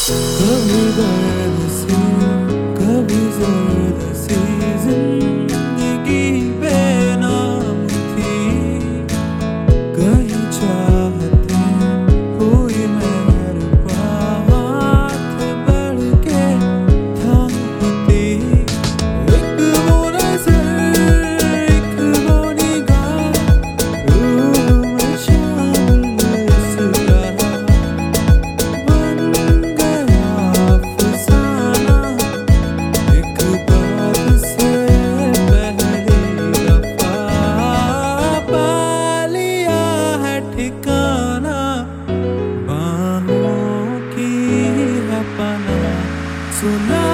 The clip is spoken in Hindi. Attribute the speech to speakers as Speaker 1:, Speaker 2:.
Speaker 1: कभी दर्द सी कभी जर्द सी जिंदगी बेनाम थी। कहीं चाहते हुई मेहरबान हाथ बढ़ के थामती। एक वो नजर एक वो निगाह रूह में शामिल इस तरह बन गया अफसाना। एक बात से पहली दफा पा लिया है ठिकाना। बाहों की है पनाह सुना